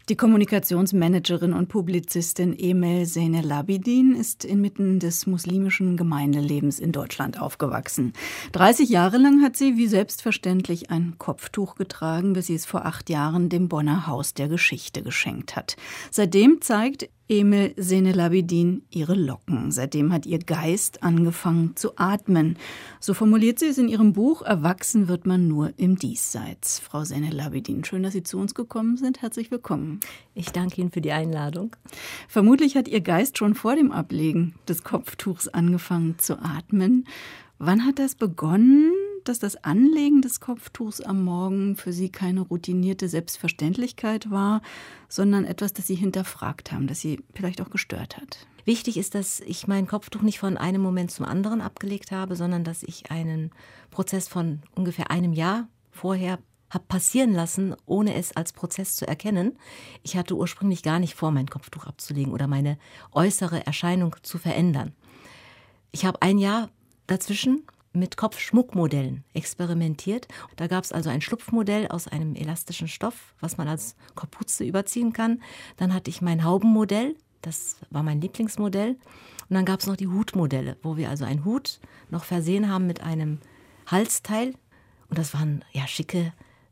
Die Kommunikationsmanagerin und Publizistin Emel Zeynel-Labidin ist inmitten des muslimischen Gemeindelebens in Deutschland aufgewachsen. 30 Jahre lang hat sie wie selbstverständlich ein Kopftuch getragen, bis sie es vor 8 Jahren dem Bonner Haus der Geschichte geschenkt hat. Seitdem zeigt Emel Zeynel-Labidin ihre Locken. Seitdem hat ihr Geist angefangen zu atmen. So formuliert sie es in ihrem Buch »Erwachsen wird man nur im Diesseits«. Frau Zeynel-Labidin, schön, dass Sie zu uns gekommen sind. Herzlich willkommen. Ich danke Ihnen für die Einladung. Vermutlich hat Ihr Geist schon vor dem Ablegen des Kopftuchs angefangen zu atmen. Wann hat das begonnen, dass das Anlegen des Kopftuchs am Morgen für Sie keine routinierte Selbstverständlichkeit war, sondern etwas, das Sie hinterfragt haben, das Sie vielleicht auch gestört hat? Wichtig ist, dass ich mein Kopftuch nicht von einem Moment zum anderen abgelegt habe, sondern dass ich einen Prozess von ungefähr einem Jahr vorher habe passieren lassen, ohne es als Prozess zu erkennen. Ich hatte ursprünglich gar nicht vor, mein Kopftuch abzulegen oder meine äußere Erscheinung zu verändern. Ich habe ein Jahr dazwischen mit Kopfschmuckmodellen experimentiert. Da gab es also ein Schlupfmodell aus einem elastischen Stoff, was man als Kapuze überziehen kann. Dann hatte ich mein Haubenmodell, das war mein Lieblingsmodell. Und dann gab es noch die Hutmodelle, wo wir also einen Hut noch versehen haben mit einem Halsteil. Und das waren ja schicke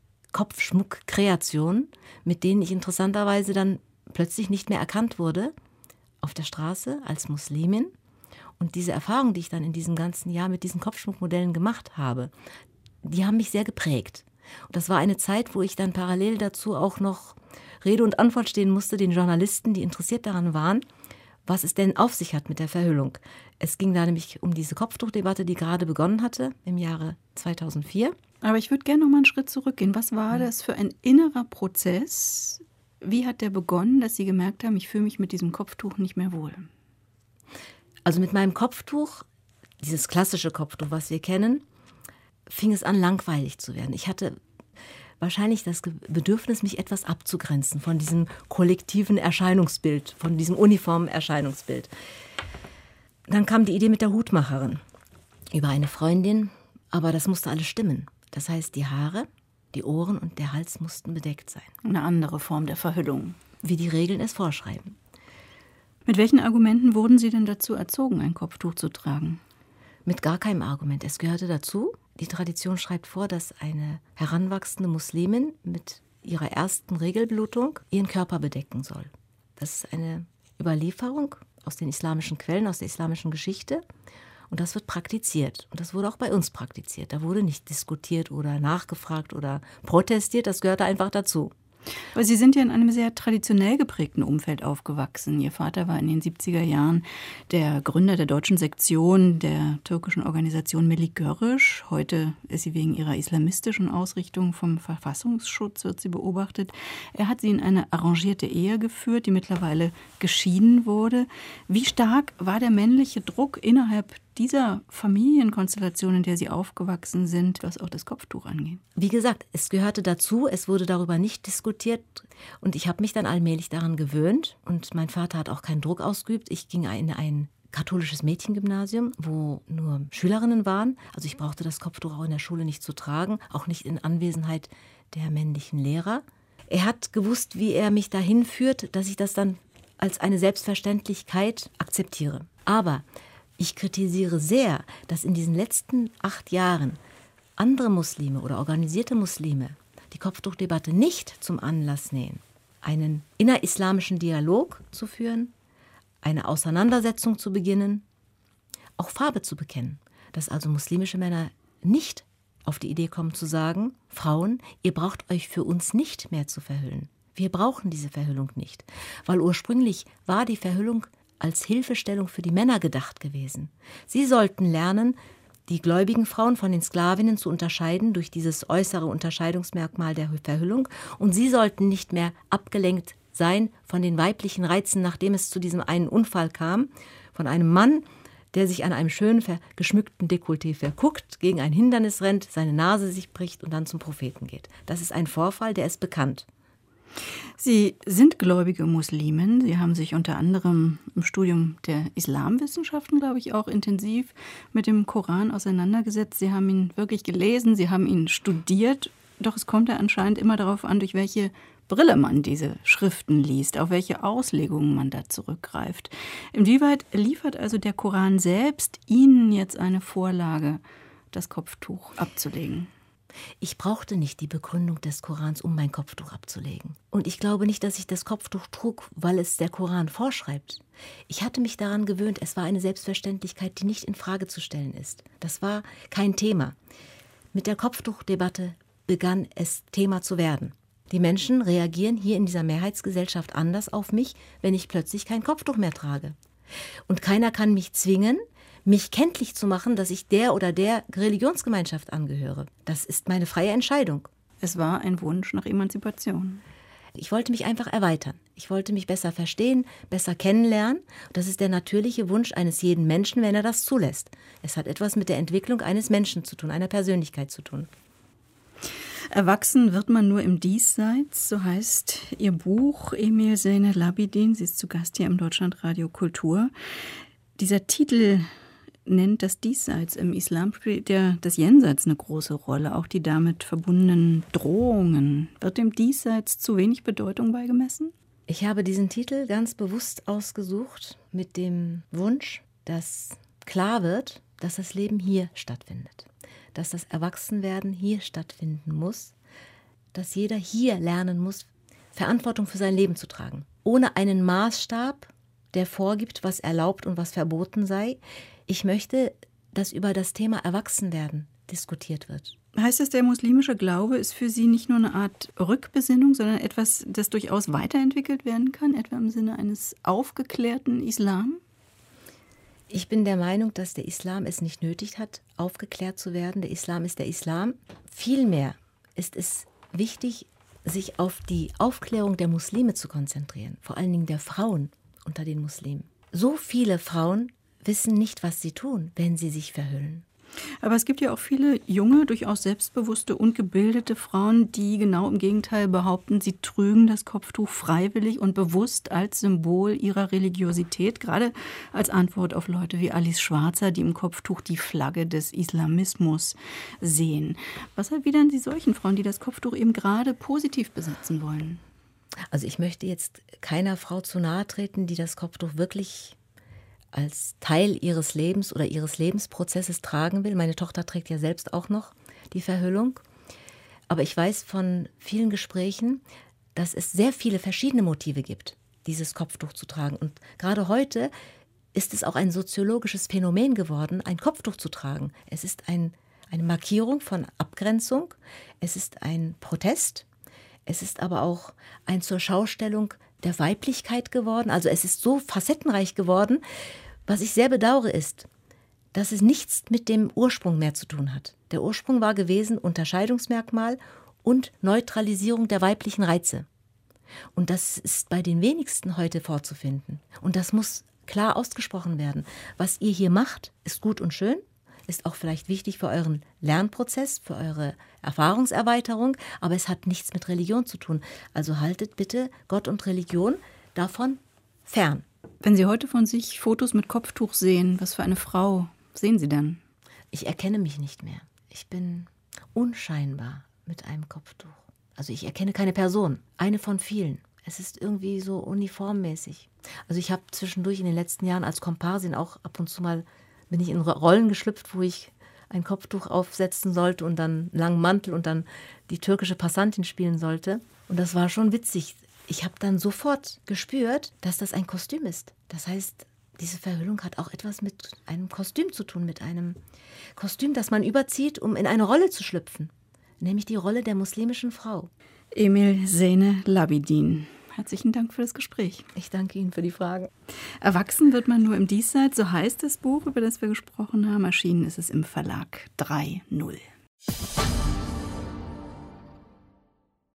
Kopfschmuckkreationen, mit denen ich interessanterweise dann plötzlich nicht mehr erkannt wurde auf der Straße als Muslimin. Und diese Erfahrung, die ich dann in diesem ganzen Jahr mit diesen Kopfschmuckmodellen gemacht habe, die haben mich sehr geprägt. Und das war eine Zeit, wo ich dann parallel dazu auch noch Rede und Antwort stehen musste, den Journalisten, die interessiert daran waren, was es denn auf sich hat mit der Verhüllung. Es ging da nämlich um diese Kopftuchdebatte, die gerade begonnen hatte im Jahre 2004. Aber ich würde gerne noch mal einen Schritt zurückgehen. Was war das für ein innerer Prozess? Wie hat der begonnen, dass Sie gemerkt haben, ich fühle mich mit diesem Kopftuch nicht mehr wohl? Also mit meinem Kopftuch, dieses klassische Kopftuch, was wir kennen, fing es an, langweilig zu werden. Ich hatte wahrscheinlich das Bedürfnis, mich etwas abzugrenzen von diesem kollektiven Erscheinungsbild, von diesem uniformen Erscheinungsbild. Dann kam die Idee mit der Hutmacherin über eine Freundin, aber das musste alles stimmen. Das heißt, die Haare, die Ohren und der Hals mussten bedeckt sein. Eine andere Form der Verhüllung. Wie die Regeln es vorschreiben. Mit welchen Argumenten wurden Sie denn dazu erzogen, ein Kopftuch zu tragen? Mit gar keinem Argument. Es gehörte dazu. Die Tradition schreibt vor, dass eine heranwachsende Muslimin mit ihrer ersten Regelblutung ihren Körper bedecken soll. Das ist eine Überlieferung aus den islamischen Quellen, aus der islamischen Geschichte. Und das wird praktiziert. Und das wurde auch bei uns praktiziert. Da wurde nicht diskutiert oder nachgefragt oder protestiert. Das gehörte einfach dazu. Aber Sie sind ja in einem sehr traditionell geprägten Umfeld aufgewachsen. Ihr Vater war in den 70er Jahren der Gründer der deutschen Sektion der türkischen Organisation Melik Görüş. Heute ist sie wegen ihrer islamistischen Ausrichtung vom Verfassungsschutz, wird sie beobachtet. Er hat sie in eine arrangierte Ehe geführt, die mittlerweile geschieden wurde. Wie stark war der männliche Druck innerhalb dieser Familienkonstellation, in der Sie aufgewachsen sind, was auch das Kopftuch angeht? Wie gesagt, es gehörte dazu, es wurde darüber nicht diskutiert und ich habe mich dann allmählich daran gewöhnt und mein Vater hat auch keinen Druck ausgeübt. Ich ging in ein katholisches Mädchengymnasium, wo nur Schülerinnen waren. Also ich brauchte das Kopftuch auch in der Schule nicht zu tragen, auch nicht in Anwesenheit der männlichen Lehrer. Er hat gewusst, wie er mich dahin führt, dass ich das dann als eine Selbstverständlichkeit akzeptiere. Aber ich kritisiere sehr, dass in diesen letzten 8 Jahren andere Muslime oder organisierte Muslime die Kopftuchdebatte nicht zum Anlass nehmen, einen innerislamischen Dialog zu führen, eine Auseinandersetzung zu beginnen, auch Farbe zu bekennen. Dass also muslimische Männer nicht auf die Idee kommen zu sagen, Frauen, ihr braucht euch für uns nicht mehr zu verhüllen. Wir brauchen diese Verhüllung nicht. Weil ursprünglich war die Verhüllung als Hilfestellung für die Männer gedacht gewesen. Sie sollten lernen, die gläubigen Frauen von den Sklavinnen zu unterscheiden durch dieses äußere Unterscheidungsmerkmal der Verhüllung. Und sie sollten nicht mehr abgelenkt sein von den weiblichen Reizen, nachdem es zu diesem einen Unfall kam, von einem Mann, der sich an einem schönen geschmückten Dekolleté verguckt, gegen ein Hindernis rennt, seine Nase sich bricht und dann zum Propheten geht. Das ist ein Vorfall, der ist bekannt. Sie sind gläubige Muslimen. Sie haben sich unter anderem im Studium der Islamwissenschaften, glaube ich, auch intensiv mit dem Koran auseinandergesetzt. Sie haben ihn wirklich gelesen, Sie haben ihn studiert. Doch es kommt ja anscheinend immer darauf an, durch welche Brille man diese Schriften liest, auf welche Auslegungen man da zurückgreift. Inwieweit liefert also der Koran selbst Ihnen jetzt eine Vorlage, das Kopftuch abzulegen? Ich brauchte nicht die Begründung des Korans, um mein Kopftuch abzulegen. Und ich glaube nicht, dass ich das Kopftuch trug, weil es der Koran vorschreibt. Ich hatte mich daran gewöhnt, es war eine Selbstverständlichkeit, die nicht in Frage zu stellen ist. Das war kein Thema. Mit der Kopftuchdebatte begann es Thema zu werden. Die Menschen reagieren hier in dieser Mehrheitsgesellschaft anders auf mich, wenn ich plötzlich kein Kopftuch mehr trage. Und keiner kann mich zwingen, mich kenntlich zu machen, dass ich der oder der Religionsgemeinschaft angehöre. Das ist meine freie Entscheidung. Es war ein Wunsch nach Emanzipation. Ich wollte mich einfach erweitern. Ich wollte mich besser verstehen, besser kennenlernen. Das ist der natürliche Wunsch eines jeden Menschen, wenn er das zulässt. Es hat etwas mit der Entwicklung eines Menschen zu tun, einer Persönlichkeit zu tun. Erwachsen wird man nur im Diesseits, so heißt Ihr Buch, Emel Zeynel Labidin. Sie ist zu Gast hier im Deutschlandradio Kultur. Dieser Titel nennt das Diesseits. Im Islam spielt ja das Jenseits eine große Rolle, auch die damit verbundenen Drohungen. Wird dem Diesseits zu wenig Bedeutung beigemessen? Ich habe diesen Titel ganz bewusst ausgesucht mit dem Wunsch, dass klar wird, dass das Leben hier stattfindet. Dass das Erwachsenwerden hier stattfinden muss, dass jeder hier lernen muss, Verantwortung für sein Leben zu tragen. Ohne einen Maßstab, der vorgibt, was erlaubt und was verboten sei. Ich möchte, dass über das Thema Erwachsenwerden diskutiert wird. Heißt es, der muslimische Glaube ist für Sie nicht nur eine Art Rückbesinnung, sondern etwas, das durchaus weiterentwickelt werden kann, etwa im Sinne eines aufgeklärten Islam? Ich bin der Meinung, dass der Islam es nicht nötig hat, aufgeklärt zu werden. Der Islam ist der Islam. Vielmehr ist es wichtig, sich auf die Aufklärung der Muslime zu konzentrieren, vor allen Dingen der Frauen unter den Muslimen. So viele Frauen wissen nicht, was sie tun, wenn sie sich verhüllen. Aber es gibt ja auch viele junge, durchaus selbstbewusste und gebildete Frauen, die genau im Gegenteil behaupten, sie trügen das Kopftuch freiwillig und bewusst als Symbol ihrer Religiosität, gerade als Antwort auf Leute wie Alice Schwarzer, die im Kopftuch die Flagge des Islamismus sehen. Was erwidern Sie solchen Frauen, die das Kopftuch eben gerade positiv besetzen wollen? Also ich möchte jetzt keiner Frau zu nahe treten, die das Kopftuch wirklich als Teil ihres Lebens oder ihres Lebensprozesses tragen will. Meine Tochter trägt ja selbst auch noch die Verhüllung. Aber ich weiß von vielen Gesprächen, dass es sehr viele verschiedene Motive gibt, dieses Kopftuch zu tragen. Und gerade heute ist es auch ein soziologisches Phänomen geworden, ein Kopftuch zu tragen. Es ist eine Markierung von Abgrenzung, es ist ein Protest, es ist aber auch ein Zurschaustellung der Weiblichkeit geworden. Also es ist so facettenreich geworden. Was ich sehr bedauere ist, dass es nichts mit dem Ursprung mehr zu tun hat. Der Ursprung war gewesen Unterscheidungsmerkmal und Neutralisierung der weiblichen Reize. Und das ist bei den wenigsten heute vorzufinden. Und das muss klar ausgesprochen werden. Was ihr hier macht, ist gut und schön, ist auch vielleicht wichtig für euren Lernprozess, für eure Erfahrungserweiterung, aber es hat nichts mit Religion zu tun. Also haltet bitte Gott und Religion davon fern. Wenn Sie heute von sich Fotos mit Kopftuch sehen, was für eine Frau sehen Sie dann? Ich erkenne mich nicht mehr. Ich bin unscheinbar mit einem Kopftuch. Also ich erkenne keine Person, eine von vielen. Es ist irgendwie so uniformmäßig. Also ich habe zwischendurch in den letzten Jahren als Komparsin auch ab und zu mal bin ich in Rollen geschlüpft, wo ich ein Kopftuch aufsetzen sollte und dann einen langen Mantel und dann die türkische Passantin spielen sollte. Und das war schon witzig. Ich habe dann sofort gespürt, dass das ein Kostüm ist. Das heißt, diese Verhüllung hat auch etwas mit einem Kostüm zu tun, mit einem Kostüm, das man überzieht, um in eine Rolle zu schlüpfen. Nämlich die Rolle der muslimischen Frau. Emel Zeynel Labidin. Herzlichen Dank für das Gespräch. Ich danke Ihnen für die Fragen. Erwachsen wird man nur im Diesseits, so heißt das Buch, über das wir gesprochen haben. Erschienen ist es im Verlag 3.0.